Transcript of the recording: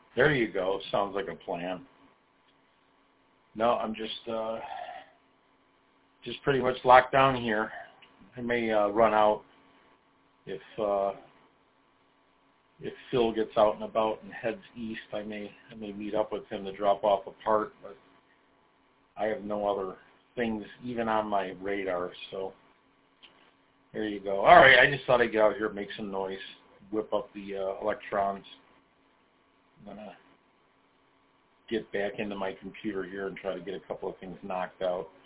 There you go. Sounds like a plan. No, I'm just pretty much locked down here. I may run out if Phil gets out and about and heads east. I may meet up with him to drop off a part, but I have no other things even on my radar. So there you go. All right, I just thought I'd get out here, make some noise, whip up the electrons. I'm gonna get back into my computer here and try to get a couple of things knocked out.